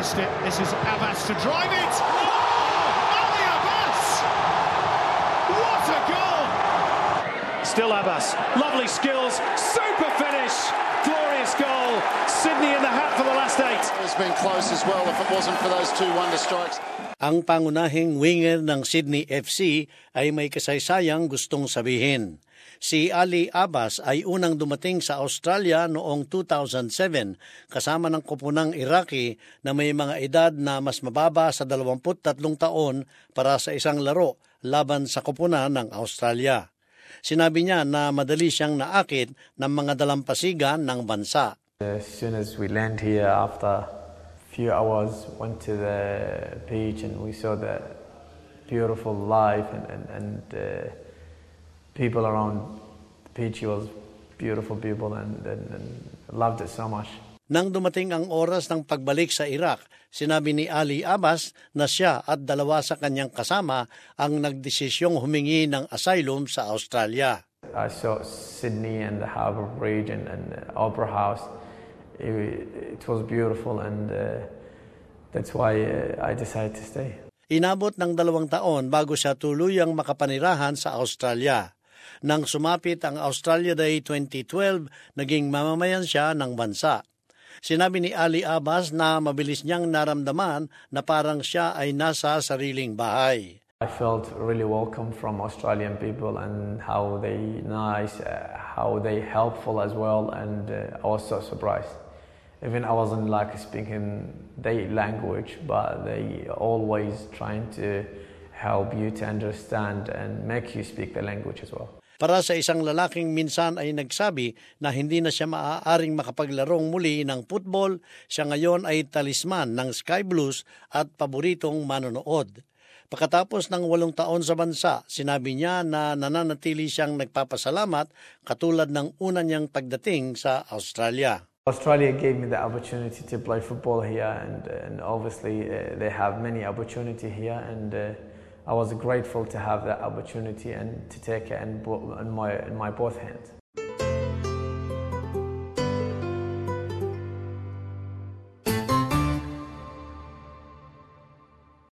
missed it. This is Abbas to drive it. Oh, Ali Abbas! What a goal! Still Abbas, lovely skills, super finish, glorious goal. Sydney in the hat for the last 8. It's been close as well if it wasn't for those 2 wonder strikes. Ang pangunahing winger ng Sydney FC ay may kasaysayang gustong sabihin. Si Ali Abbas ay unang dumating sa Australia noong 2007 kasama ng koponang Iraqi na may mga edad na mas mababa sa 23 taon para sa isang laro laban sa koponan ng Australia. Sinabi niya na madali siyang naakit ng mga dalampasigan ng bansa. As soon as we land here, after a few hours, went to the beach and we saw the beautiful life and people around the beach. It was beautiful people and loved it so much. Nang dumating ang oras ng pagbalik sa Iraq, sinabi ni Ali Abbas na siya at 2 sa kanyang kasama ang nagdesisyong humingi ng asylum sa Australia. I saw Sydney and the Harbour Bridge and Opera House. It was beautiful and that's why I decided to stay. Inabot ng 2 taon bago siya tuluyang makapanirahan sa Australia. Nang sumapit ang Australia Day 2012, naging mamamayan siya ng bansa. Sinabi ni Ali Abbas na mabilis niyang naramdaman na parang siya ay nasa sariling bahay. I felt really welcome from Australian people and how they nice, how they helpful as well, and I was so surprised. Even I wasn't like speaking their language, but they always trying to help you to understand and make you speak the language as well. Para sa isang lalaking minsan ay nagsabi na hindi na siya maaaring makapaglarong muli ng football, siya ngayon ay talisman ng Sky Blues at paboritong manonood. Pagkatapos ng 8 taon sa bansa, sinabi niya na nananatili siyang nagpapasalamat katulad ng una niyang pagdating sa Australia. Australia gave me the opportunity to play football here and obviously they have many opportunity here and I was grateful to have that opportunity and to take it in my both hands.